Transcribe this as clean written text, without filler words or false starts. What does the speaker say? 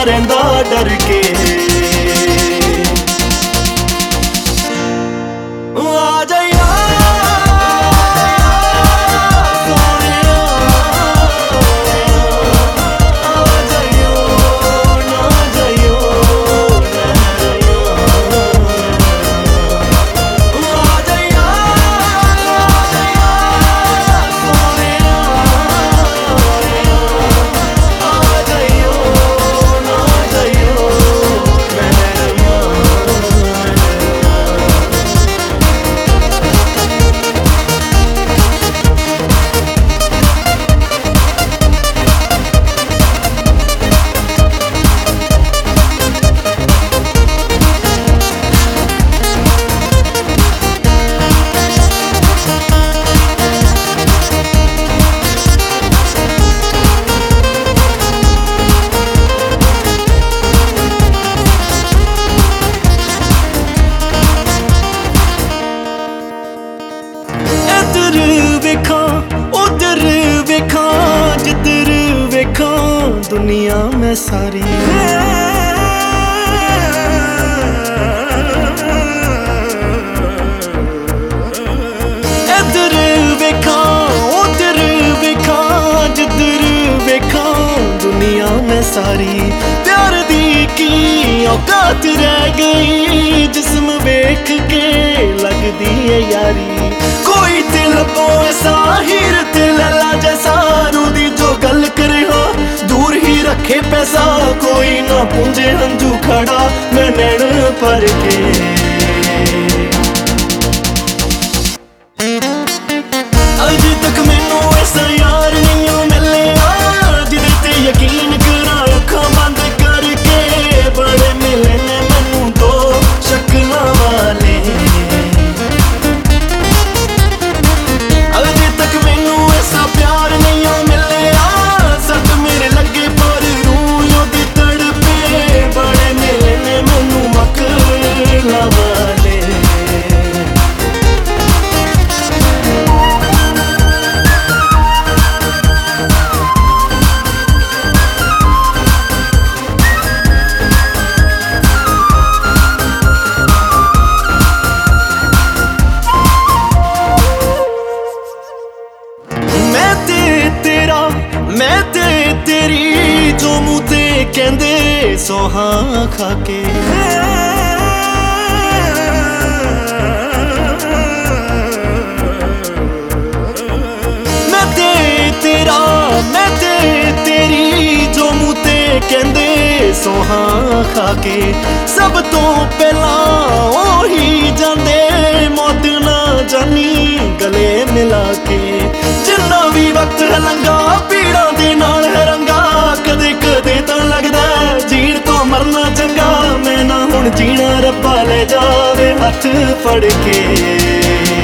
रहिंदा डर के। आ जाइया सोहणिया, आ जाइयो ना जाइयो, आ जाइया सोहणिया, आ जाइयो ना जाइयो मेहरिया। इधर वेखां उधर वेखां जिधर वेखां दुनिया में सारी। इधर वेखां उधर वेखां जिधर वेखां दुनिया में सारी। प्यार दी की औकात रह गई जिस्म वेख के लगदी है यारी। कोई ते लबो ऐसा हीर ते लैला जैसा रूदी जो गल करे हाँ दूर ही रखे पैसा। कोई ना पूंजे हंजू खड़ा मैं नैन पर के। अजे तक मैनू ऐसा यार नहीं मिलिया जिदे ते यकीन करा अखां बंद करके। बड़े मिले ने मैनू दो शक्लां वाले। अजे तक मैनू ऐसा प्यार नहीं मिलिया सट मेरे लगे पर रूह दी तड़पे। बड़े मिले ने मैनू मकला वाले। मैं ते तेरी जो मुँह ते कहंदे सोहां खाके। मैं ते तेरा मैं ते तेरी जो मुँह ते कहंदे सोहां खाके। सब तो पहला ओही जांदे मौत ना जानी गले मिला के। जिन्ना भी वक्त है लंघा पीड़ा दे नाल है रंगा। कदे कदे तां लगदा जीण तो मरना चंगा। मैं ना हुण जीना रब्बा ले जावे हथ फड़ के।